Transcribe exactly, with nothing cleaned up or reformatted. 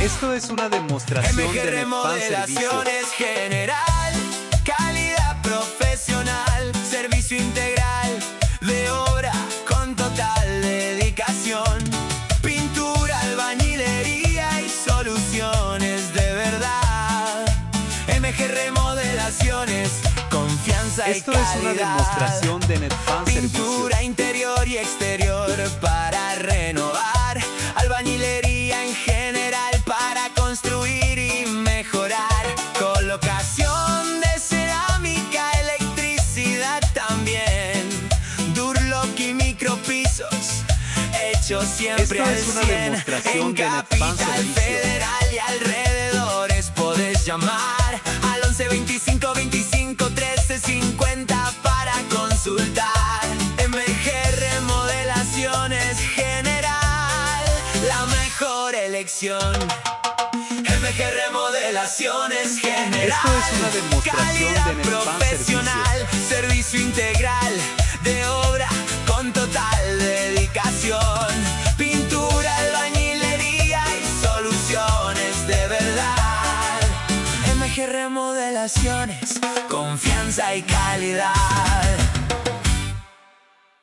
Esto es una demostración M G de Netfan Servicios. Remodelaciones general, calidad profesional, servicio integral de obra con total dedicación, pintura, albañilería y soluciones de verdad. M G Remodelaciones, confianza Esto y calidad. es una demostración de Netfan Servicios. Pintura interior y exterior para renovar, albañilería en general para construir y mejorar, colocación de cerámica, electricidad también, Durlock y micropisos, hechos siempre Esto al es una cien. demostración En de Netfan Capital Servicios. Federal y alrededores podés llamar al once veinticinco veinticinco trece cincuenta para consultar. M G Remodelaciones general, la mejor elección. M G Remodelaciones general, Esto es una demostración calidad de Netfan profesional, servicio integral de obra con total dedicación, pintura, albañilería y soluciones de verdad. M G Remodelaciones, confianza y calidad.